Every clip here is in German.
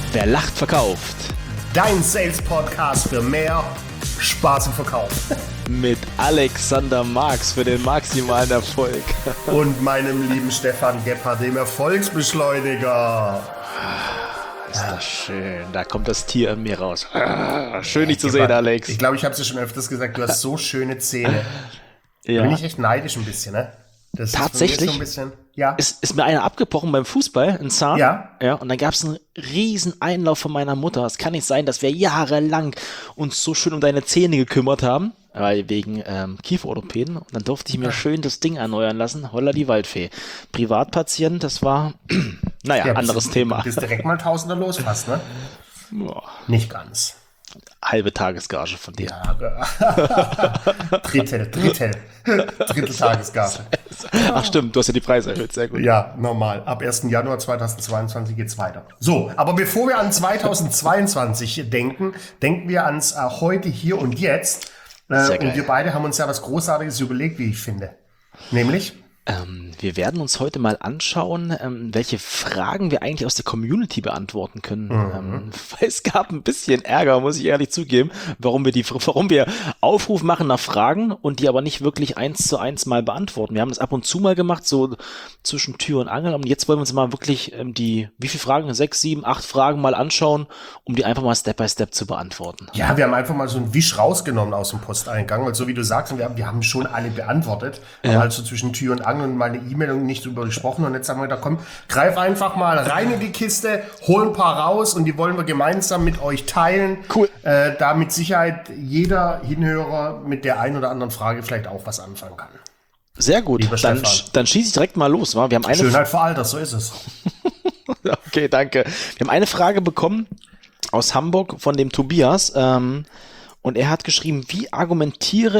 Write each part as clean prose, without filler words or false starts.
Wer lacht, verkauft. Dein Sales-Podcast für mehr Spaß im Verkauf. Mit Alexander Marx für den maximalen Erfolg. Und meinem lieben Stefan Gebhardt, dem Erfolgsbeschleuniger. Ist das schön. Da kommt das Tier in mir raus. Schön, dich zu sehen, Alex. Ich glaube, ich habe es ja schon öfters gesagt, du hast so schöne Zähne. Ja. Da bin ich echt neidisch ein bisschen, ne? Das Tatsächlich ist so ein bisschen, ja. ist mir einer abgebrochen beim Fußball, ein Zahn. Ja. Und dann gab es einen riesen Einlauf von meiner Mutter. Es kann nicht sein, dass wir jahrelang uns so schön um deine Zähne gekümmert haben, weil wegen Kieferorthopäden. Und dann durfte ich mir schön das Ding erneuern lassen. Holla die Waldfee. Privatpatient, das war, anderes Thema. Du bist direkt mal Tausender los fast, ne? Boah. Nicht ganz. Halbe Tagesgage von dir. Ja. Drittel Tagesgage. Ach stimmt, du hast ja die Preise erhöht, sehr gut. Ja, normal. Ab 1. Januar 2022 geht's weiter. So, aber bevor wir an 2022 denken wir ans heute, hier und jetzt. Und wir beide haben uns ja was Großartiges überlegt, wie ich finde. Nämlich? Wir werden uns heute mal anschauen, welche Fragen wir eigentlich aus der Community beantworten können. Weil es gab ein bisschen Ärger, muss ich ehrlich zugeben, warum wir Aufruf machen nach Fragen und die aber nicht wirklich 1:1 mal beantworten. Wir haben das ab und zu mal gemacht, so zwischen Tür und Angel. Und jetzt wollen wir uns mal wirklich wie viele Fragen? 6, 7, 8 Fragen mal anschauen, um die einfach mal Step by Step zu beantworten. Ja, wir haben einfach mal so einen Wisch rausgenommen aus dem Posteingang, weil so wie du sagst, wir haben schon alle beantwortet, aber halt so zwischen Tür und Angel und meine E-Mail und nicht drüber gesprochen. Und jetzt haben wir gedacht, komm, greif einfach mal rein in die Kiste, hol ein paar raus und die wollen wir gemeinsam mit euch teilen. Cool. Da mit Sicherheit jeder Hinhörer mit der einen oder anderen Frage vielleicht auch was anfangen kann. Sehr gut, dann schieße ich direkt mal los. Wa? Wir haben Schönheit vor Alter, so ist es. Okay, danke. Wir haben eine Frage bekommen aus Hamburg von dem Tobias. Und er hat geschrieben, wie argumentiere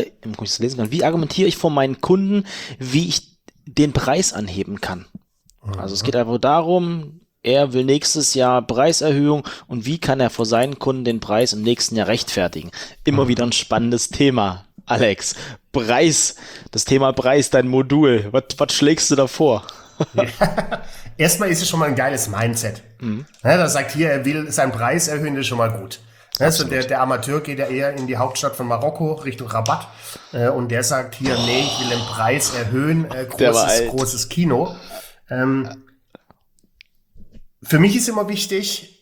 ich vor meinen Kunden, wie ich den Preis anheben kann. Also es geht einfach darum, er will nächstes Jahr Preiserhöhung und wie kann er vor seinen Kunden den Preis im nächsten Jahr rechtfertigen. Immer wieder ein spannendes Thema, Alex. Preis, das Thema Preis, dein Modul. Was schlägst du da vor? Ja. Erstmal ist es schon mal ein geiles Mindset. Ja, da sagt hier, er will seinen Preis erhöhen, das ist schon mal gut. Also der Amateur geht ja eher in die Hauptstadt von Marokko, Richtung Rabat. Und der sagt hier, nee, ich will den Preis erhöhen. Großes Kino. Für mich ist immer wichtig,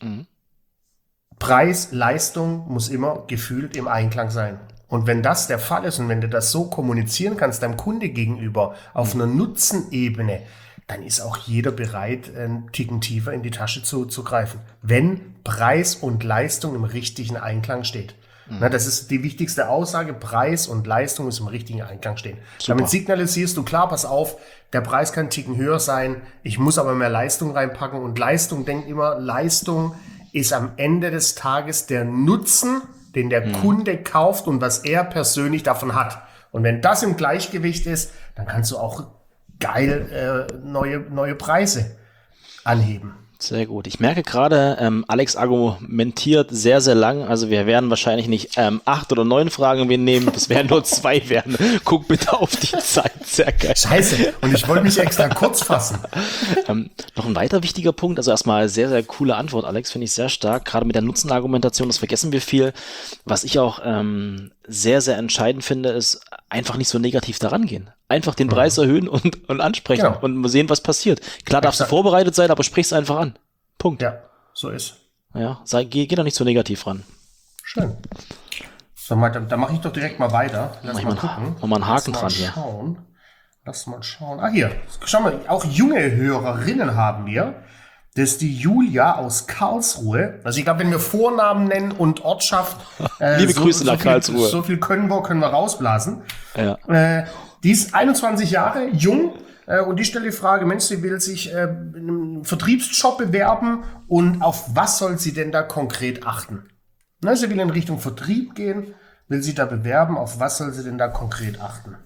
Preis, Leistung muss immer gefühlt im Einklang sein. Und wenn das der Fall ist und wenn du das so kommunizieren kannst, deinem Kunde gegenüber, auf einer Nutzenebene, dann ist auch jeder bereit, einen Ticken tiefer in die Tasche zu greifen. Wenn Preis und Leistung im richtigen Einklang steht. Na, das ist die wichtigste Aussage. Preis und Leistung müssen im richtigen Einklang stehen. Super. Damit signalisierst du, klar, pass auf, der Preis kann einen Ticken höher sein, ich muss aber mehr Leistung reinpacken. Und Leistung, denkt immer, Leistung ist am Ende des Tages der Nutzen, den der Kunde kauft und was er persönlich davon hat. Und wenn das im Gleichgewicht ist, dann kannst du auch geil neue Preise anheben. Sehr gut. Ich merke gerade, Alex argumentiert sehr, sehr lang. Also wir werden wahrscheinlich nicht 8 oder 9 Fragen nehmen, es werden nur 2 werden. Guck bitte auf die Zeit. Sehr geil. Scheiße. Und ich wollte mich extra kurz fassen. Noch ein weiter wichtiger Punkt. Also erstmal sehr, sehr coole Antwort, Alex. Finde ich sehr stark. Gerade mit der Nutzenargumentation, das vergessen wir viel. Was ich auch sehr, sehr entscheidend finde, ist einfach nicht so negativ daran gehen. Einfach den Preis erhöhen und ansprechen und mal sehen, was passiert. Klar darfst du vorbereitet sein, aber sprich's einfach an. Punkt. Ja, so ist. Ja, geh da nicht so negativ ran. Schön. So, da mache ich doch direkt mal weiter. Lass mal gucken. Mach mal einen Haken dran hier. Lass mal schauen. Ah, hier. Schau mal, auch junge Hörerinnen haben wir. Das ist die Julia aus Karlsruhe. Also ich glaube, wenn wir Vornamen nennen und Ortschaft, liebe Grüße nach Karlsruhe. So viel können wir rausblasen. Ja. Die ist 21 Jahre, jung, und die stellt die Frage, Mensch, sie will sich in einem Vertriebsjob bewerben und auf was soll sie denn da konkret achten? Na, sie will in Richtung Vertrieb gehen, will sich da bewerben, auf was soll sie denn da konkret achten?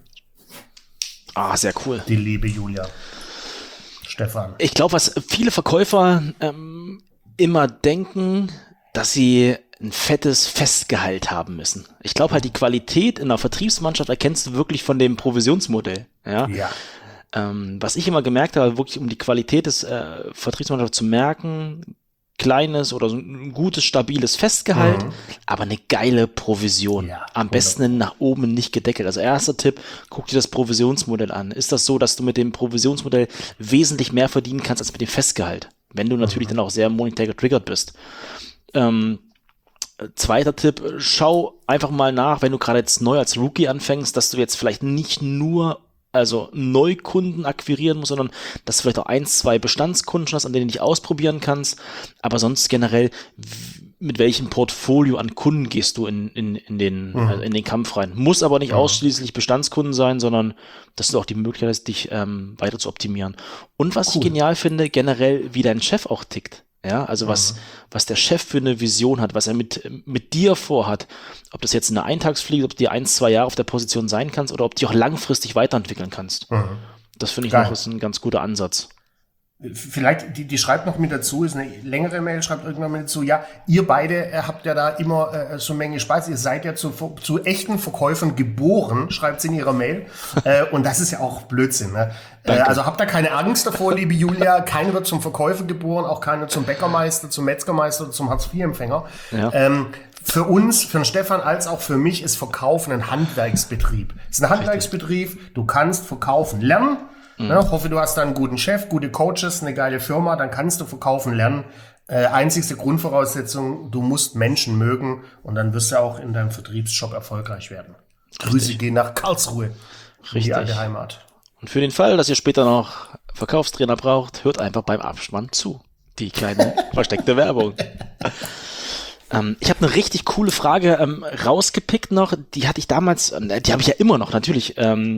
Ah, sehr cool. Die liebe Julia. Stefan. Ich glaube, was viele Verkäufer immer denken, dass sie ein fettes Festgehalt haben müssen. Ich glaube halt, die Qualität in einer Vertriebsmannschaft erkennst du wirklich von dem Provisionsmodell. Ja. Was ich immer gemerkt habe, wirklich um die Qualität des Vertriebsmannschafts zu merken, kleines oder so ein gutes, stabiles Festgehalt, aber eine geile Provision. Ja, Am besten nach oben nicht gedeckelt. Also erster Tipp, guck dir das Provisionsmodell an. Ist das so, dass du mit dem Provisionsmodell wesentlich mehr verdienen kannst als mit dem Festgehalt? Wenn du natürlich dann auch sehr monetär getriggert bist. Zweiter Tipp, schau einfach mal nach, wenn du gerade jetzt neu als Rookie anfängst, dass du jetzt vielleicht nicht nur Neukunden akquirieren musst, sondern dass du vielleicht auch 1, 2 Bestandskunden schon hast, an denen du dich ausprobieren kannst, aber sonst generell, mit welchem Portfolio an Kunden gehst du in den Kampf rein. Muss aber nicht ausschließlich Bestandskunden sein, sondern dass du auch die Möglichkeit hast, dich weiter zu optimieren. Und was ich genial finde, generell, wie dein Chef auch tickt. Ja, also was der Chef für eine Vision hat, was er mit dir vorhat, ob das jetzt eine Eintagsfliege, ob du dir 1, 2 Jahre auf der Position sein kannst oder ob du dich auch langfristig weiterentwickeln kannst. Das finde ich noch ist ein ganz guter Ansatz. Vielleicht, die schreibt noch mit dazu, ist eine längere Mail, schreibt irgendwann mit dazu, ja, ihr beide habt ja da immer so Menge Spaß, ihr seid ja zu echten Verkäufern geboren, schreibt sie in ihrer Mail. Und das ist ja auch Blödsinn. Ne? Also habt da keine Angst davor, liebe Julia, keiner wird zum Verkäufer geboren, auch keiner zum Bäckermeister, zum Metzgermeister oder zum Hartz-IV-Empfänger. Ja. Für uns, für den Stefan als auch für mich ist Verkaufen ein Handwerksbetrieb. Es ist ein Handwerksbetrieb, du kannst verkaufen lernen. Ja, hoffe, du hast da einen guten Chef, gute Coaches, eine geile Firma, dann kannst du verkaufen lernen. Einzigste Grundvoraussetzung, du musst Menschen mögen und dann wirst du auch in deinem Vertriebsjob erfolgreich werden. Grüße gehen nach Karlsruhe, in die alte Heimat. Und für den Fall, dass ihr später noch Verkaufstrainer braucht, hört einfach beim Abspann zu. Die kleine versteckte Werbung. Ich habe eine richtig coole Frage rausgepickt noch, die hatte ich damals, die habe ich ja immer noch natürlich,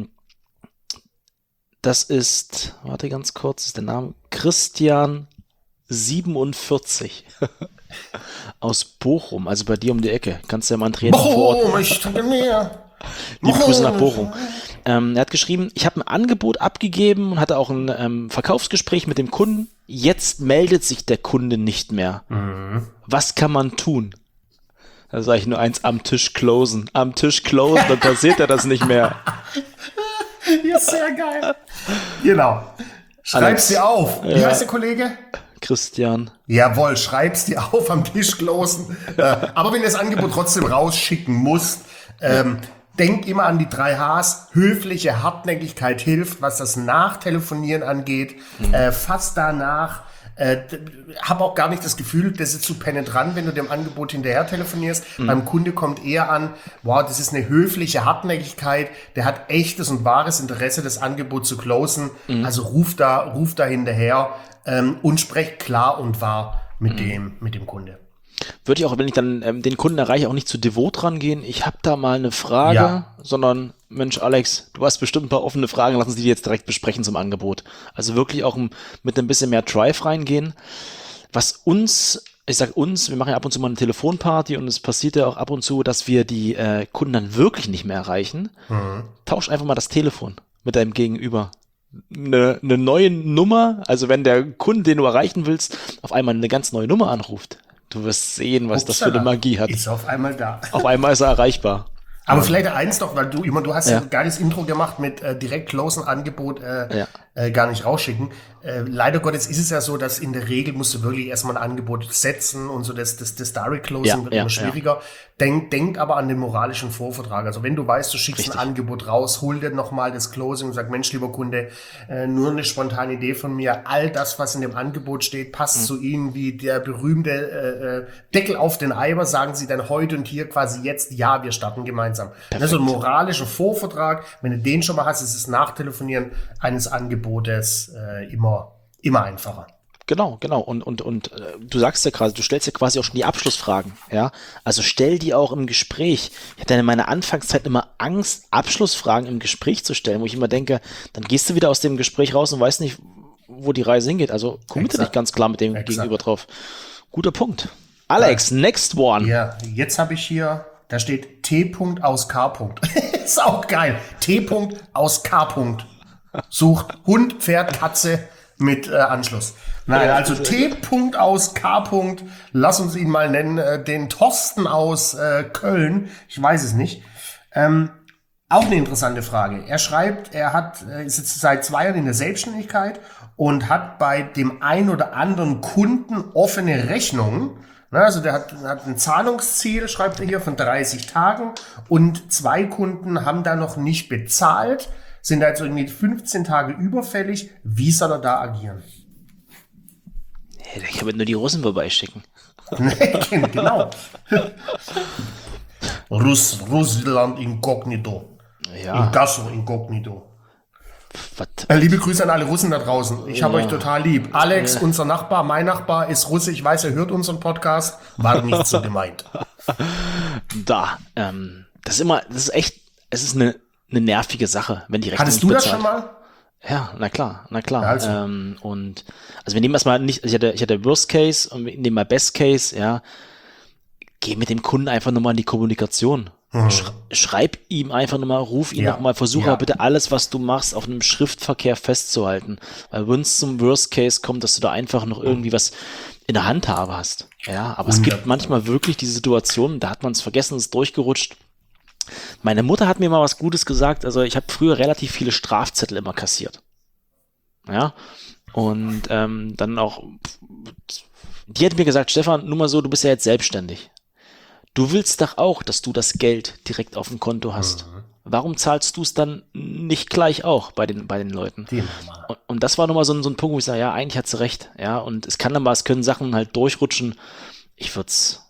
das ist, warte ganz kurz, ist der Name Christian 47 aus Bochum, also bei dir um die Ecke. Kannst du ja mal ein Training vor Ort. Bochum, ich trinke mehr. Liebe Grüße nach Bochum. Er hat geschrieben, ich habe ein Angebot abgegeben und hatte auch ein Verkaufsgespräch mit dem Kunden. Jetzt meldet sich der Kunde nicht mehr. Was kann man tun? Da sage ich nur eins, am Tisch closen. Am Tisch closen, dann passiert ja das nicht mehr. Ja, sehr geil. Genau. Schreib's dir auf. Wie heißt der Kollege? Christian. Jawohl, schreib's dir auf, am Tisch closen. Aber wenn du das Angebot trotzdem rausschicken musst, denk immer an die 3 Hs. Höfliche Hartnäckigkeit hilft, was das Nachtelefonieren angeht. Fass danach. Hab auch gar nicht das Gefühl, das ist zu penetrant, wenn du dem Angebot hinterher telefonierst. Beim Kunde kommt eher an, wow, das ist eine höfliche Hartnäckigkeit, der hat echtes und wahres Interesse, das Angebot zu closen. Also ruf da hinterher und sprech klar und wahr mit dem Kunde. Würde ich auch, wenn ich dann den Kunden erreiche, auch nicht zu devot rangehen. Ich habe da mal eine Frage, sondern Mensch, Alex, du hast bestimmt ein paar offene Fragen, lass uns die jetzt direkt besprechen zum Angebot. Also wirklich auch mit ein bisschen mehr Drive reingehen. Was uns, ich sag uns, wir machen ja ab und zu mal eine Telefonparty und es passiert ja auch ab und zu, dass wir die Kunden dann wirklich nicht mehr erreichen. Tausch einfach mal das Telefon mit deinem Gegenüber. Eine neue Nummer, also wenn der Kunde, den du erreichen willst, auf einmal eine ganz neue Nummer anruft. Du wirst sehen, was das für eine Magie hat. Ist auf einmal da. Auf einmal ist er erreichbar. Aber vielleicht eins noch, weil du hast ein geiles Intro gemacht mit direkt closen Angebot gar nicht rausschicken. Leider Gottes ist es ja so, dass in der Regel musst du wirklich erstmal ein Angebot setzen und so das Direct Closing wird immer schwieriger. Denk aber an den moralischen Vorvertrag. Also wenn du weißt, du schickst ein Angebot raus, hol dir nochmal das Closing und sag, Mensch, lieber Kunde, nur eine spontane Idee von mir. All das, was in dem Angebot steht, passt zu Ihnen wie der berühmte Deckel auf den Eimer. Sagen Sie dann heute und hier quasi jetzt, ja, wir starten gemeinsam. Das ist ein moralischer Vorvertrag. Wenn du den schon mal hast, ist das Nachtelefonieren eines Angebotes immer einfacher. Genau. Und du sagst ja gerade, du stellst ja quasi auch schon die Abschlussfragen, ja. Also stell die auch im Gespräch. Ich hatte in meiner Anfangszeit immer Angst, Abschlussfragen im Gespräch zu stellen, wo ich immer denke, dann gehst du wieder aus dem Gespräch raus und weißt nicht, wo die Reise hingeht. Also committe dich ganz klar mit dem Gegenüber drauf. Guter Punkt. Alex, next one. Ja, jetzt habe ich hier, da steht T. aus K. Ist auch geil. T. aus K. Sucht Hund, Pferd, Katze mit Anschluss. Nein, also T. aus K. Lass uns ihn mal nennen, den Thorsten aus Köln. Ich weiß es nicht. Auch eine interessante Frage. Er schreibt, ist jetzt seit 2 Jahren in der Selbstständigkeit und hat bei dem ein oder anderen Kunden offene Rechnungen. Also der hat ein Zahlungsziel, schreibt er hier, von 30 Tagen und 2 Kunden haben da noch nicht bezahlt, sind da jetzt irgendwie 15 Tage überfällig. Wie soll er da agieren? Ich würde nur die Russen vorbeischicken. Genau. Russland inkognito. Ja. Inkasso inkognito. Was? Liebe Grüße an alle Russen da draußen. Ich habe euch total lieb. Alex, unser Nachbar, mein Nachbar, ist Russe. Ich weiß, er hört unseren Podcast. War nicht so gemeint. Das ist echt, es ist eine nervige Sache, wenn die Rechnung Hattest du das schon mal? Ja, na klar. Ja, also. Und also wir nehmen erstmal nicht, ich hatte Worst Case und wir nehmen mal Best Case, ja. Geh mit dem Kunden einfach nochmal in die Kommunikation. Schreib ihm einfach nochmal, ruf ihn nochmal, versuche mal bitte alles, was du machst, auf einem Schriftverkehr festzuhalten. Weil wenn es zum Worst Case kommt, dass du da einfach noch irgendwie was in der Handhabe hast. Ja, aber es gibt manchmal wirklich diese Situationen, da hat man es vergessen, ist durchgerutscht. Meine Mutter hat mir mal was Gutes gesagt, also ich habe früher relativ viele Strafzettel immer kassiert. Ja, und dann auch, die hat mir gesagt, Stefan, nur mal so, du bist ja jetzt selbstständig. Du willst doch auch, dass du das Geld direkt auf dem Konto hast. Warum zahlst du es dann nicht gleich auch bei den Leuten? Und das war nochmal so ein Punkt, wo ich sage, ja, eigentlich hat sie recht. Ja, und es können Sachen halt durchrutschen. Ich würde es,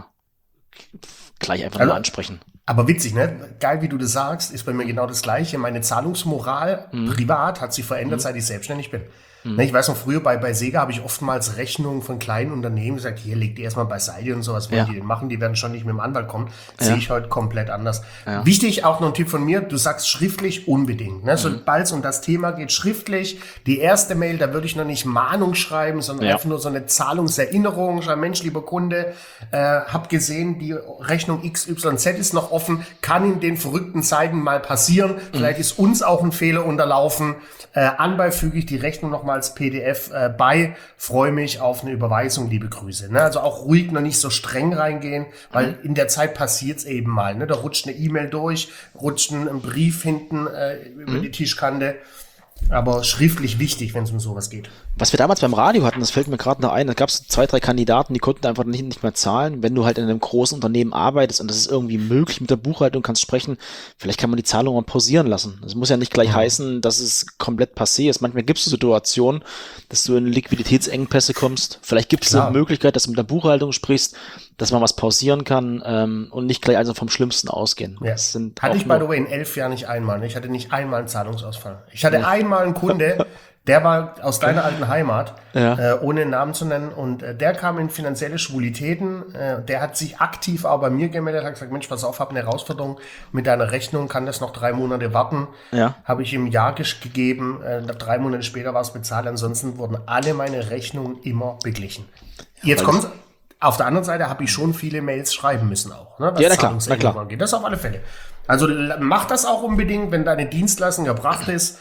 gleich einfach mal ansprechen. Aber witzig, ne? Geil, wie du das sagst, ist bei mir genau das Gleiche. Meine Zahlungsmoral privat hat sich verändert, seit ich selbstständig bin. Ne, ich weiß noch, früher bei Sega habe ich oftmals Rechnungen von kleinen Unternehmen gesagt, hier, leg die erstmal beiseite und so, was wollen die denn machen? Die werden schon nicht mit dem Anwalt kommen. Sehe ich heute komplett anders. Ja. Wichtig, auch noch ein Tipp von mir, du sagst schriftlich unbedingt. Ne? Sobald es um das Thema geht, schriftlich. Die erste Mail, da würde ich noch nicht Mahnung schreiben, sondern einfach nur so eine Zahlungserinnerung. Schreib, Mensch, lieber Kunde, hab gesehen, die Rechnung XYZ ist noch offen, kann in den verrückten Zeiten mal passieren. Vielleicht ist uns auch ein Fehler unterlaufen. Anbei füge ich die Rechnung nochmal als PDF bei. Freue mich auf eine Überweisung, liebe Grüße. Ne? Also auch ruhig, noch nicht so streng reingehen, weil in der Zeit passiert's eben mal. Ne? Da rutscht eine E-Mail durch, rutscht ein Brief hinten über die Tischkante. Aber schriftlich wichtig, wenn es um sowas geht. Was wir damals beim Radio hatten, das fällt mir gerade noch ein, da gab es 2, 3 Kandidaten, die konnten einfach nicht mehr zahlen. Wenn du halt in einem großen Unternehmen arbeitest und das ist irgendwie möglich mit der Buchhaltung, kannst sprechen, vielleicht kann man die Zahlung mal pausieren lassen. Das muss ja nicht gleich heißen, dass es komplett passé ist. Manchmal gibt es Situationen, dass du in Liquiditätsengpässe kommst. Vielleicht gibt es eine Möglichkeit, dass du mit der Buchhaltung sprichst, dass man was pausieren kann und nicht gleich also vom Schlimmsten ausgehen. Ja. Hatte ich, by the way, in 11 Jahren nicht einmal. Ich hatte nicht einmal einen Zahlungsausfall. Ich hatte einmal einen Kunde, der war aus deiner alten Heimat, ohne einen Namen zu nennen, und der kam in finanzielle Schwulitäten. Der hat sich aktiv auch bei mir gemeldet, hat gesagt, Mensch, pass auf, hab eine Herausforderung mit deiner Rechnung, kann das noch 3 Monate warten. Ja. Habe ich ihm Ja gegeben, 3 Monate später war es bezahlt, ansonsten wurden alle meine Rechnungen immer beglichen. Jetzt kommt auf der anderen Seite, habe ich schon viele Mails schreiben müssen auch. Ne, ja, na klar. Angeht. Das auf alle Fälle. Also mach das auch unbedingt, wenn deine Dienstleistung erbracht ist.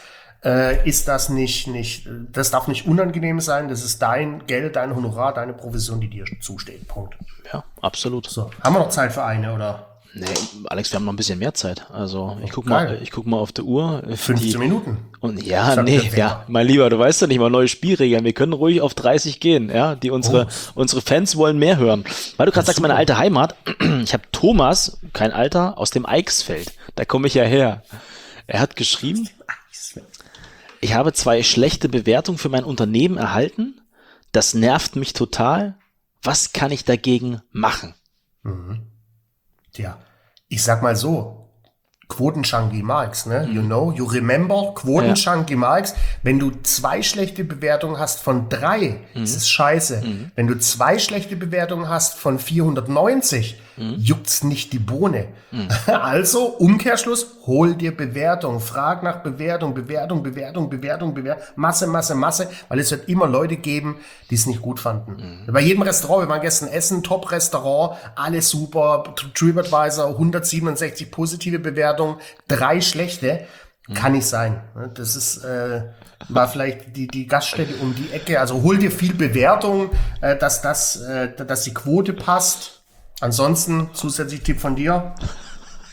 Ist das das darf nicht unangenehm sein. Das ist dein Geld, dein Honorar, deine Provision, die dir zusteht. Punkt. Ja, absolut. So, haben wir noch Zeit für eine, oder? Nee, Alex, wir haben noch ein bisschen mehr Zeit. Also ich guck mal auf die Uhr. 15 Minuten. Und mein Lieber, du weißt ja nicht mal neue Spielregeln. Wir können ruhig auf 30 gehen, ja. Unsere Fans wollen mehr hören. Weil du gerade sagst, meine alte Heimat. Ich habe Thomas, kein Alter, aus dem Eichsfeld. Da komme ich ja her. Er hat geschrieben: Ich habe 2 schlechte Bewertungen für mein Unternehmen erhalten. Das nervt mich total. Was kann ich dagegen machen? Tja, ich sag mal so, Quotenchunky Marx, ne? You remember, Quotenchunky Marx. Wenn du 2 schlechte Bewertungen hast von 3, ist es scheiße. Wenn du 2 schlechte Bewertungen hast von 490, juckt's nicht die Bohne. Also, Umkehrschluss, hol dir Bewertung, frag nach Bewertung, Masse, weil es wird immer Leute geben, die es nicht gut fanden. Bei jedem Restaurant, wir waren gestern essen, Top-Restaurant, alles super, TripAdvisor, 167 positive Bewertungen, 3 schlechte, kann nicht sein. Das ist, war vielleicht die Gaststätte um die Ecke, also hol dir viel Bewertung, dass die Quote passt. Ansonsten, zusätzlich Tipp von dir.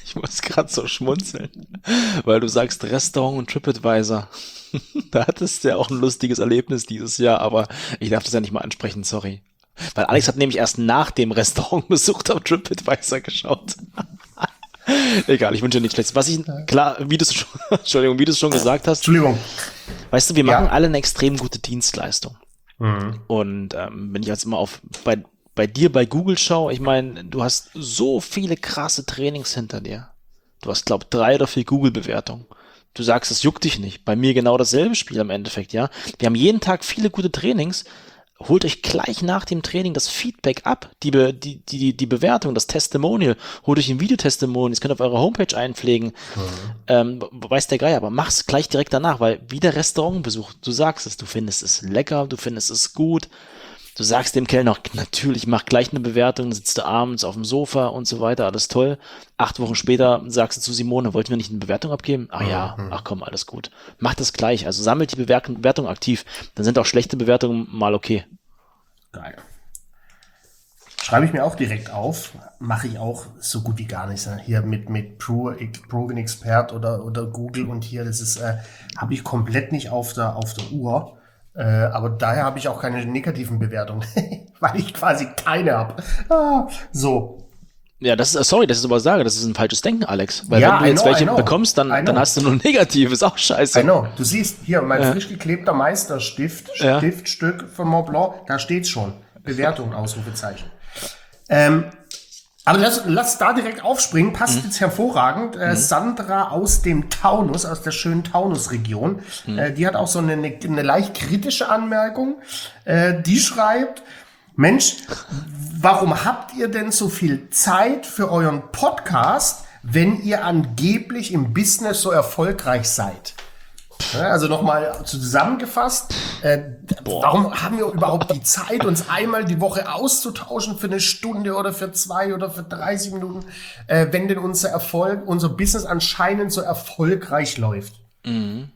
Ich muss gerade so schmunzeln, weil du sagst Restaurant und TripAdvisor. Da hattest du ja auch ein lustiges Erlebnis dieses Jahr, aber ich darf das ja nicht mal ansprechen, sorry. Weil Alex hat nämlich erst nach dem Restaurantbesuch auf TripAdvisor geschaut. Egal, ich wünsche dir nichts Schlechtes. Was ich, klar, Entschuldigung, wie du es schon gesagt hast. Entschuldigung. Weißt du, wir machen alle eine extrem gute Dienstleistung. Mhm. Und wenn ich jetzt immer bei dir bei Google schaue, ich meine, du hast so viele krasse Trainings hinter dir. Du hast, glaube ich, 3 oder 4 Google-Bewertungen. Du sagst, es juckt dich nicht. Bei mir genau dasselbe Spiel im Endeffekt, ja. Wir haben jeden Tag viele gute Trainings. Holt euch gleich nach dem Training das Feedback ab, die Bewertung, das Testimonial. Holt euch ein Videotestimonial, das könnt ihr auf eure Homepage einpflegen. Weiß der Geier, aber mach's gleich direkt danach, weil wie der Restaurantbesuch, du sagst es, du findest es lecker, du findest es gut. Du sagst dem Kellner noch, natürlich, mach gleich eine Bewertung, dann sitzt du abends auf dem Sofa und so weiter, alles toll. 8 Wochen später sagst du zu Simone, wollten wir nicht eine Bewertung abgeben? Ach ja, ach komm, alles gut. Mach das gleich, also sammelt die Bewertung aktiv, dann sind auch schlechte Bewertungen mal okay. Geil. Schreibe ich mir auch direkt auf, mache ich auch so gut wie gar nichts. Ne? Hier mit Proven Expert oder Google und hier, das ist, habe ich komplett nicht auf der Uhr. Aber daher habe ich auch keine negativen Bewertungen, weil ich quasi keine habe. So. Ja, das ist, sorry, dass ich sowas sage, das ist ein falsches Denken, Alex. Weil Ja, wenn du jetzt welche I know. bekommst, dann hast du nur Negatives, auch scheiße. I know. Du siehst hier mein frisch geklebter Meisterstift, Stiftstück von Montblanc, da steht's schon. Bewertung, Ausrufezeichen. Aber lass da direkt aufspringen, passt jetzt hervorragend. Sandra aus dem Taunus, aus der schönen Taunus-Region, die hat auch so eine leicht kritische Anmerkung. Die schreibt, Mensch, warum habt ihr denn so viel Zeit für euren Podcast, wenn ihr angeblich im Business so erfolgreich seid? Ja, also nochmal zusammengefasst, warum haben wir überhaupt die Zeit, uns einmal die Woche auszutauschen für eine Stunde oder für 2 oder für 30 Minuten, wenn denn unser Business anscheinend so erfolgreich läuft? Mhm.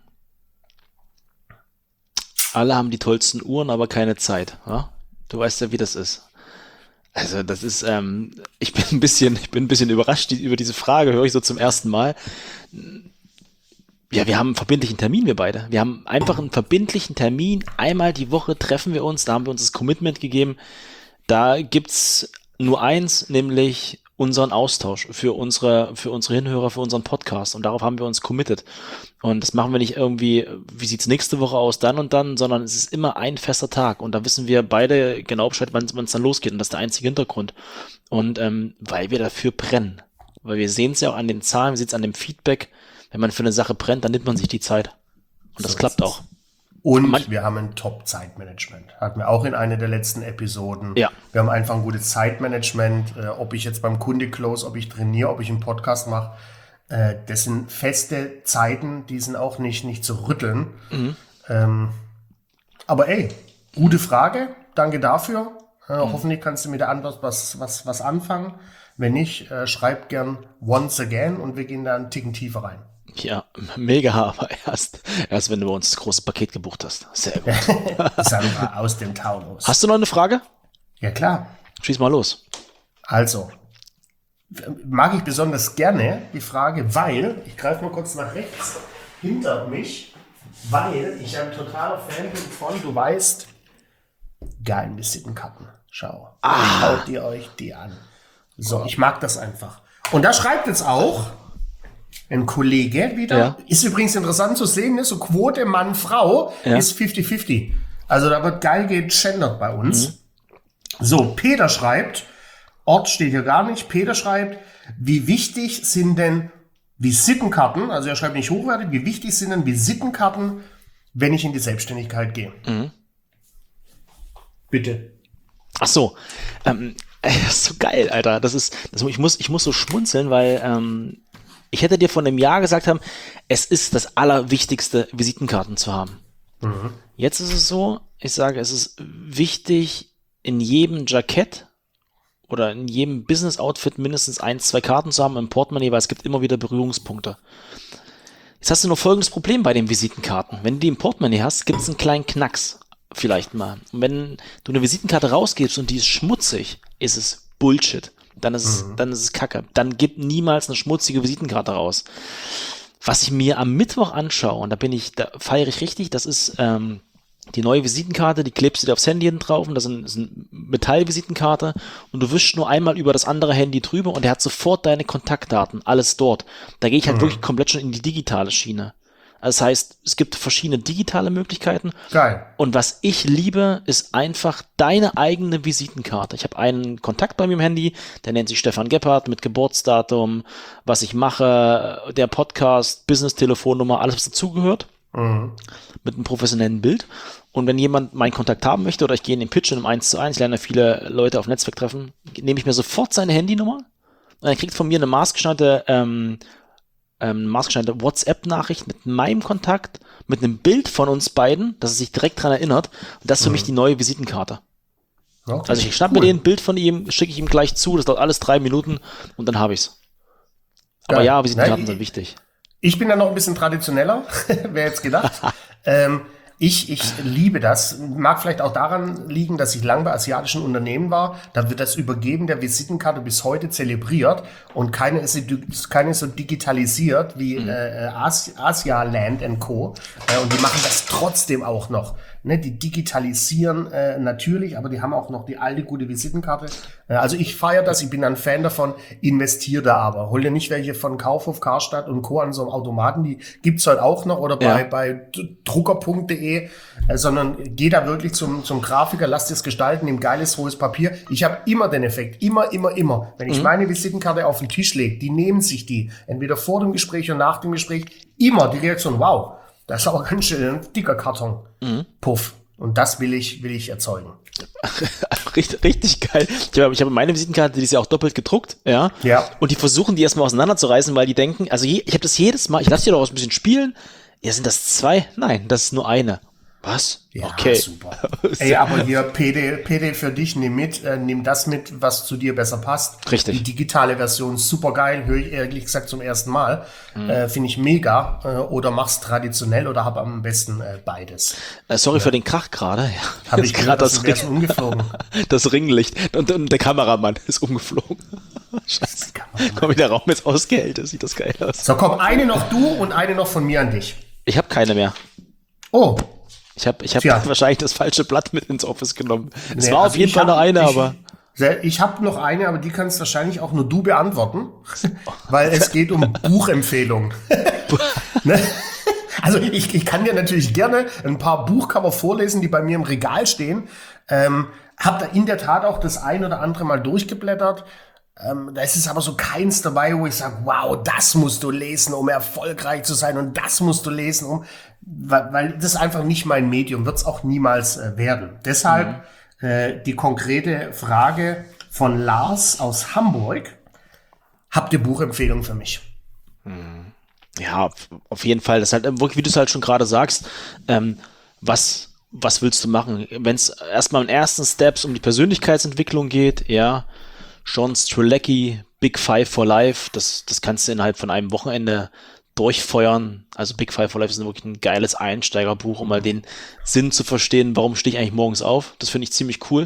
Alle haben die tollsten Uhren, aber keine Zeit. Ja? Du weißt ja, wie das ist. Also das ist, ich bin ein bisschen überrascht über diese Frage, höre ich so zum ersten Mal. Ja, wir haben einen verbindlichen Termin, wir beide. Wir haben einfach einen verbindlichen Termin. Einmal die Woche treffen wir uns, da haben wir uns das Commitment gegeben. Da gibt's nur eins, nämlich unseren Austausch für unsere Hinhörer, für unseren Podcast. Und darauf haben wir uns committed. Und das machen wir nicht irgendwie, wie sieht's nächste Woche aus, dann und dann, sondern es ist immer ein fester Tag. Und da wissen wir beide genau Bescheid, wann es dann losgeht. Und das ist der einzige Hintergrund. Und weil wir dafür brennen. Weil wir sehen es ja auch an den Zahlen, wir sehen es an dem Feedback. Wenn man für eine Sache brennt, dann nimmt man sich die Zeit. Und das klappt auch. Und wir haben ein Top-Zeitmanagement. Hatten wir auch in einer der letzten Episoden. Ja. Wir haben einfach ein gutes Zeitmanagement. Ob ich jetzt beim Kunde close, ob ich trainiere, ob ich einen Podcast mache. Das sind feste Zeiten, die sind auch nicht zu rütteln. Aber ey, gute Frage. Danke dafür. Hoffentlich kannst du mit der Antwort was anfangen. Wenn nicht, schreib gern once again und wir gehen da einen Ticken tiefer rein. Ja, mega, aber erst wenn du bei uns das große Paket gebucht hast. Sehr gut. Sandra aus dem Taunus. Hast du noch eine Frage? Ja, klar. Schieß mal los. Also, mag ich besonders gerne die Frage, weil, ich greife mal kurz nach rechts hinter mich, weil ich ein totaler Fan bin von, du weißt, geilen Visitenkarten. Schau. Schaut ihr euch die an. So, ich mag das einfach. Und da schreibt jetzt auch ein Kollege wieder. Ja. Ist übrigens interessant zu sehen, ne? So Quote Mann-Frau ist 50-50. Also da wird geil gegendert bei uns. So, Peter schreibt, Ort steht hier gar nicht, Peter schreibt, wie wichtig sind denn Visitenkarten, also er schreibt nicht hochwertig, wie wichtig sind denn Visitenkarten, wenn ich in die Selbstständigkeit gehe? Bitte. Ach so, das ist so geil, Alter. Ich muss so schmunzeln, weil ich hätte dir vor einem Jahr gesagt haben, es ist das Allerwichtigste, Visitenkarten zu haben. Jetzt ist es so, ich sage, es ist wichtig, in jedem Jackett oder in jedem Business-Outfit mindestens 1, 2 Karten zu haben im Portemonnaie, weil es gibt immer wieder Berührungspunkte. Jetzt hast du nur folgendes Problem bei den Visitenkarten. Wenn du die im Portemonnaie hast, gibt es einen kleinen Knacks. Vielleicht mal. Und wenn du eine Visitenkarte rausgibst und die ist schmutzig, ist es Bullshit. dann ist es Kacke. Dann gib niemals eine schmutzige Visitenkarte raus. Was ich mir am Mittwoch anschaue, und da feiere ich richtig, das ist die neue Visitenkarte, die klebst du dir aufs Handy hinten drauf und das ist eine Metallvisitenkarte und du wischst nur einmal über das andere Handy drüber und der hat sofort deine Kontaktdaten, alles dort. Da gehe ich halt wirklich komplett schon in die digitale Schiene. Also das heißt, es gibt verschiedene digitale Möglichkeiten. Geil. Und was ich liebe, ist einfach deine eigene Visitenkarte. Ich habe einen Kontakt bei mir im Handy, der nennt sich Stefan Gebhardt mit Geburtsdatum, was ich mache, der Podcast, Business-Telefonnummer, alles was dazugehört. Mit einem professionellen Bild. Und wenn jemand meinen Kontakt haben möchte oder ich gehe in den Pitch in einem 1:1, ich lerne viele Leute auf Netzwerktreffen, nehme ich mir sofort seine Handynummer und er kriegt von mir eine maßgeschneiderte WhatsApp-Nachricht mit meinem Kontakt, mit einem Bild von uns beiden, dass er sich direkt dran erinnert. Und das ist für mich die neue Visitenkarte. Okay, also ich schnappe mir den Bild von ihm, schicke ich ihm gleich zu, das dauert alles 3 Minuten und dann habe ich's. Aber geil. Ja, Visitenkarten sind wichtig. Ich bin da noch ein bisschen traditioneller, wer jetzt gedacht. Ich liebe das. Mag vielleicht auch daran liegen, dass ich lange bei asiatischen Unternehmen war. Da wird das Übergeben der Visitenkarte bis heute zelebriert und keine ist so digitalisiert wie Asialand Co. Und die machen das trotzdem auch noch. Ne, die digitalisieren natürlich, aber die haben auch noch die alte gute Visitenkarte. Also ich feiere das, ich bin ein Fan davon, investiere da aber. Hol dir nicht welche von Kaufhof, Karstadt und Co. an so einem Automaten, die gibt's halt auch noch oder bei drucker.de, sondern geh da wirklich zum Grafiker, lass dir es gestalten, nimm geiles, hohes Papier. Ich habe immer den Effekt, immer. Wenn ich meine Visitenkarte auf den Tisch lege, die nehmen sich die, entweder vor dem Gespräch und nach dem Gespräch, immer die Reaktion, wow. Das ist aber ganz schön ein dicker Karton. Puff. Und das will ich erzeugen. Richtig geil. Ich habe meine Visitenkarte, die ist ja auch doppelt gedruckt, ja. Und die versuchen die erstmal auseinanderzureißen, weil die denken, also ich habe das jedes Mal, ich lasse die doch auch ein bisschen spielen. Ja, sind das 2? Nein, das ist nur eine. Was? Ja, okay. Super. Ey, aber hier, PD für dich, nimm das mit, was zu dir besser passt. Richtig. Die digitale Version, super geil, höre ich ehrlich gesagt zum ersten Mal. Finde ich mega. Oder mach's traditionell oder hab am besten beides. Sorry für den Krach gerade. Ja. Habe ich gerade das umgeflogen. Das Ringlicht. Und der Kameramann ist umgeflogen. Scheiße. Komm, wie der Raum jetzt ausgehält ist, sieht das geil aus. So, komm, eine noch du und eine noch von mir an dich. Ich habe keine mehr. Oh. Ich hab wahrscheinlich das falsche Blatt mit ins Office genommen. Es Nee, war also auf jeden Fall noch eine, aber... Ich habe noch eine, aber die kannst wahrscheinlich auch nur du beantworten, weil es geht um Buchempfehlungen. Ne? Also ich kann dir natürlich gerne ein paar Buchcover vorlesen, die bei mir im Regal stehen. Hab da in der Tat auch das ein oder andere mal durchgeblättert. Da ist es aber so keins dabei, wo ich sage, wow, das musst du lesen, um erfolgreich zu sein und das musst du lesen, weil das einfach nicht mein Medium, wird es auch niemals werden. Deshalb die konkrete Frage von Lars aus Hamburg. Habt ihr Buchempfehlungen für mich? Ja, auf jeden Fall. Das ist halt wirklich, wie du es halt schon gerade sagst, was willst du machen? Wenn es erstmal in ersten Steps um die Persönlichkeitsentwicklung geht, ja, John Strzelecki, Big Five for Life, das kannst du innerhalb von einem Wochenende durchfeuern. Also Big Five for Life ist wirklich ein geiles Einsteigerbuch, um mal den Sinn zu verstehen, warum stehe ich eigentlich morgens auf. Das finde ich ziemlich cool.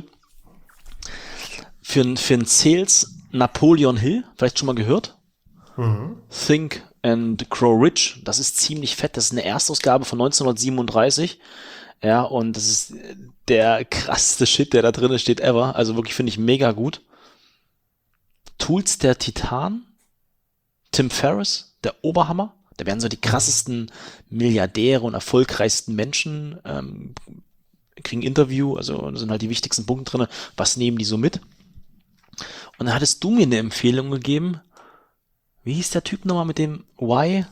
Für einen Sales Napoleon Hill, vielleicht schon mal gehört? Think and Grow Rich, das ist ziemlich fett. Das ist eine Erstausgabe von 1937. Ja, und das ist der krasseste Shit, der da drin steht ever. Also wirklich finde ich mega gut. Tools der Titan, Tim Ferriss, der Oberhammer. Da werden so die krassesten Milliardäre und erfolgreichsten Menschen kriegen Interview, also da sind halt die wichtigsten Punkte drin. Was nehmen die so mit? Und dann hattest du mir eine Empfehlung gegeben. Wie hieß der Typ nochmal mit dem Y?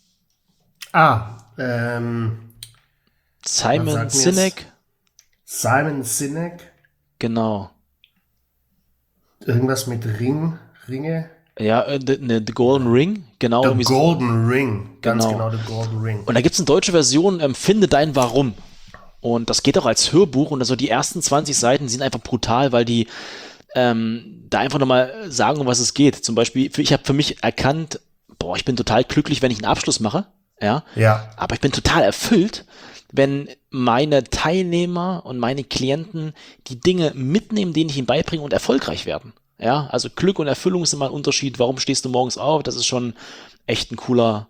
Simon Sinek. Simon Sinek. Genau. Irgendwas mit Ringe. Ja, the Golden Ring, genau. The Golden Ring, ganz genau, The Golden Ring. Und da gibt's eine deutsche Version, Finde dein Warum. Und das geht auch als Hörbuch und also die ersten 20 Seiten sind einfach brutal, weil die da einfach nochmal sagen, um was es geht. Zum Beispiel, ich habe für mich erkannt, ich bin total glücklich, wenn ich einen Abschluss mache, ja. Aber ich bin total erfüllt, wenn meine Teilnehmer und meine Klienten die Dinge mitnehmen, denen ich ihnen beibringe und erfolgreich werden. Ja, also Glück und Erfüllung ist immer ein Unterschied. Warum stehst du morgens auf? Das ist schon echt ein cooler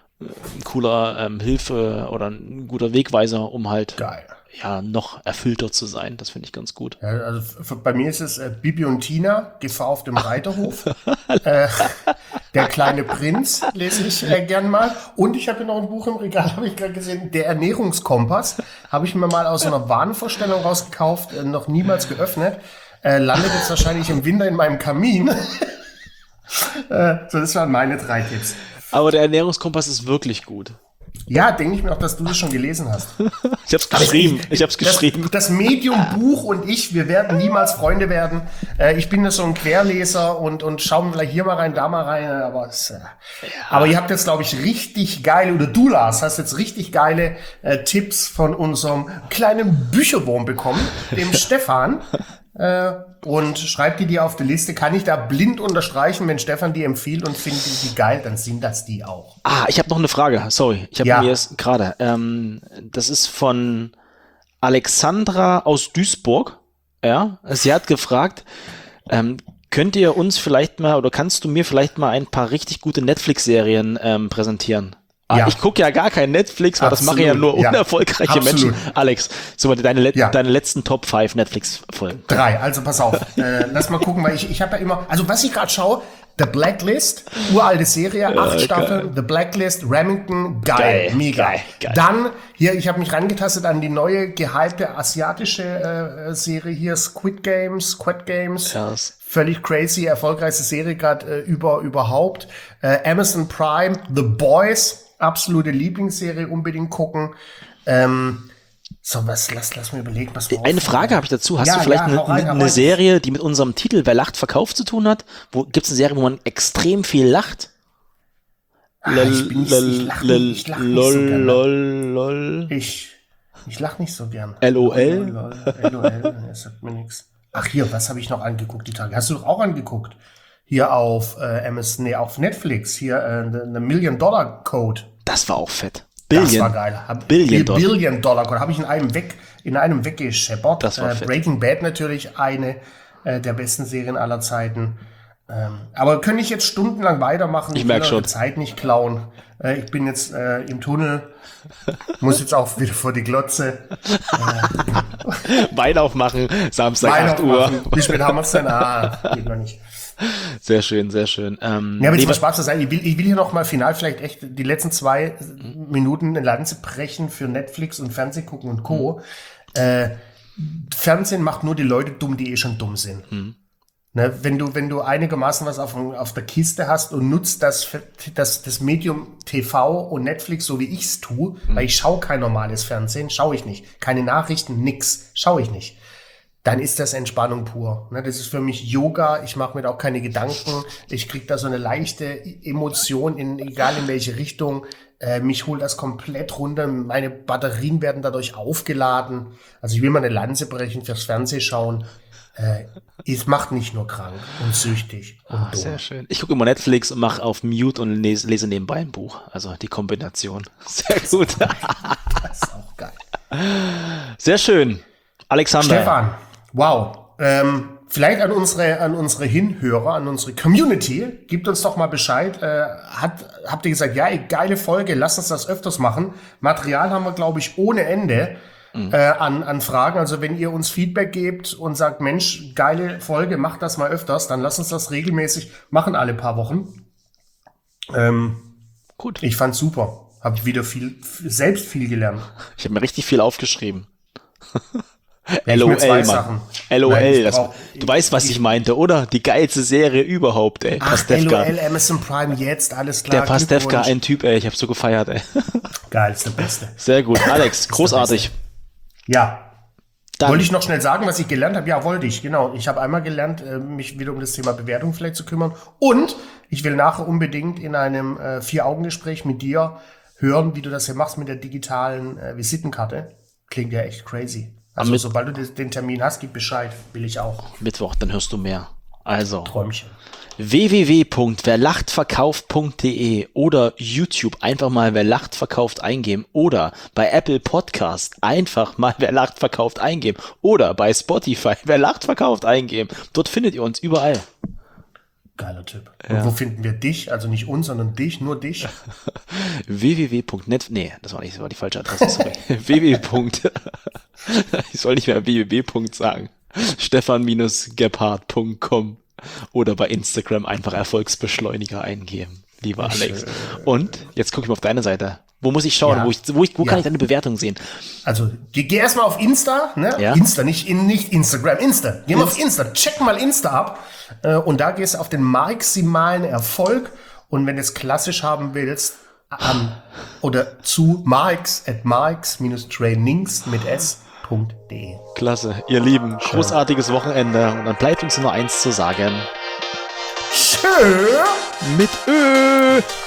Hilfe oder ein guter Wegweiser, um halt Geil. ja noch erfüllter zu sein. Das finde ich ganz gut. Ja, also bei mir ist es Bibi und Tina, Gefahr auf dem Reiterhof. Der kleine Prinz lese ich gern mal. Und ich habe hier noch ein Buch im Regal, habe ich gerade gesehen, der Ernährungskompass. Habe ich mir mal aus so einer Warenvorstellung rausgekauft, noch niemals geöffnet. Landet jetzt wahrscheinlich im Winter in meinem Kamin. So, das waren meine 3 Tipps. Aber der Ernährungskompass ist wirklich gut. Ja, denke ich mir auch, dass du das schon gelesen hast. Ich hab's geschrieben. Das Medium-Buch und wir werden niemals Freunde werden. Ich bin so ein Querleser und schauen vielleicht hier mal rein, da mal rein. Aber ihr habt jetzt, glaube ich, richtig geile, oder du, Lars, hast jetzt richtig geile Tipps von unserem kleinen Bücherwurm bekommen, dem Stefan. Und schreibt die dir auf die Liste. Kann ich da blind unterstreichen, wenn Stefan die empfiehlt und findet die geil, dann sind das die auch. Ich habe noch eine Frage. Sorry, ich habe mir jetzt gerade. Das ist von Alexandra aus Duisburg. Ja, sie hat gefragt, könnt ihr uns vielleicht mal oder kannst du mir vielleicht mal ein paar richtig gute Netflix-Serien präsentieren? Ja. Ich gucke ja gar kein Netflix, weil Absolut. das machen ja nur unerfolgreiche Menschen. Alex, so deine letzten Top 5 Netflix-Folgen. 3, also pass auf. Lass mal gucken, weil ich habe ja immer, also was ich gerade schaue, The Blacklist, uralte Serie, 8 Staffeln, The Blacklist, Remington, geil, mega. Geil. Dann, hier, ich habe mich rangetastet an die neue, gehypte asiatische Serie hier, Squid Games. Yes. Völlig crazy, erfolgreichste Serie gerade überhaupt. Amazon Prime, The Boys, absolute Lieblingsserie, unbedingt gucken. Lass mir überlegen, was wir Eine Frage habe ich dazu. Hast du vielleicht eine Serie, die mit unserem Titel Wer lacht, verkauft zu tun hat? Gibt es eine Serie, wo man extrem viel lacht? Ich lach nicht so gern. Ich lach nicht so gern. LOL? LOL, das sagt mir nichts. Ach hier, was habe ich noch angeguckt die Tage? Hast du doch auch angeguckt? Hier auf auf Netflix, hier The Million Dollar Code. Das war auch fett. Das war geil. Billion Dollar Code. Habe ich in einem weggescheppert. Das war fett. Breaking Bad natürlich eine der besten Serien aller Zeiten. Aber könnte ich jetzt stundenlang weitermachen? Ich merke schon. Zeit nicht klauen. Ich bin jetzt im Tunnel. Muss jetzt auch wieder vor die Glotze. Wein aufmachen, Samstag 8 Uhr. Wie spät haben wir es denn? Geht noch nicht. Sehr schön, sehr schön. Ja, aber jetzt mal Spaß zu sein. Ich will hier noch mal final vielleicht echt die letzten 2 Minuten eine Lanze brechen für Netflix und Fernsehgucken und Co. Fernsehen macht nur die Leute dumm, die schon dumm sind. Ne, wenn du einigermaßen was auf der Kiste hast und nutzt das Medium TV und Netflix, so wie ich's tue, weil ich schaue kein normales Fernsehen, schaue ich nicht. Keine Nachrichten, nix, schaue ich nicht. Dann ist das Entspannung pur. Ne, das ist für mich Yoga, ich mache mir da auch keine Gedanken, ich kriege da so eine leichte Emotion, egal in welche Richtung. Mich holt das komplett runter, meine Batterien werden dadurch aufgeladen. Also ich will mal eine Lanze brechen fürs Fernsehschauen. Es macht nicht nur krank und süchtig und dumm. Sehr schön. Ich gucke immer Netflix und mache auf Mute und lese nebenbei ein Buch. Also die Kombination. Sehr gut. Das ist auch geil. Sehr schön. Alexander. Stefan, wow. Vielleicht an unsere Hinhörer, an unsere Community, gebt uns doch mal Bescheid. Habt ihr gesagt, ja, geile Folge, lasst uns das öfters machen. Material haben wir, glaube ich, ohne Ende. An Fragen. Also wenn ihr uns Feedback gebt und sagt, Mensch, geile Folge, macht das mal öfters, dann lasst uns das regelmäßig machen, alle paar Wochen. Gut. Ich fand's super. Hab wieder selbst viel gelernt. Ich habe mir richtig viel aufgeschrieben. LOL, Mann. LOL. Du weißt, was ich meinte, oder? Die geilste Serie überhaupt, ey. Ach, Pastewka. LOL, Amazon Prime, jetzt, alles klar. Der Pastewka, ein Typ, ey. Ich hab so gefeiert, ey. Geil, ist der Beste. Sehr gut. Alex, großartig. Ja. Dann. Wollte ich noch schnell sagen, was ich gelernt habe? Ja, wollte ich, genau. Ich habe einmal gelernt, mich wieder um das Thema Bewertung vielleicht zu kümmern. Und ich will nachher unbedingt in einem 4-Augen-Gespräch mit dir hören, wie du das hier machst mit der digitalen Visitenkarte. Klingt ja echt crazy. Also sobald du den Termin hast, gib Bescheid. Will ich auch. Mittwoch, dann hörst du mehr. Also. Träumchen. www.werlachtverkauft.de oder YouTube einfach mal Wer lacht verkauft eingeben oder bei Apple Podcast einfach mal Wer lacht verkauft eingeben oder bei Spotify Wer lacht verkauft eingeben. Dort findet ihr uns überall. Geiler Typ. Und wo finden wir dich? Also nicht uns, sondern dich, nur dich. www.net, nee, das war die falsche Adresse, sorry. Ich soll nicht mehr www. sagen. Stefan-gebhardt.com oder bei Instagram einfach Erfolgsbeschleuniger eingeben, lieber Alex. Und jetzt gucke ich mal auf deine Seite. Wo muss ich schauen? Wo kann ich deine Bewertung sehen? Also, geh erstmal auf Insta, ne? Ja. Insta, nicht Instagram, Insta. Geh mal auf Insta, check mal Insta ab. Und da gehst du auf den maximalen Erfolg. Und wenn du es klassisch haben willst, oder zu marx@marx-trainings mit s.de. Klasse, ihr Lieben, großartiges Wochenende. Und dann bleibt uns nur eins zu sagen. Tschö. Mit Ö.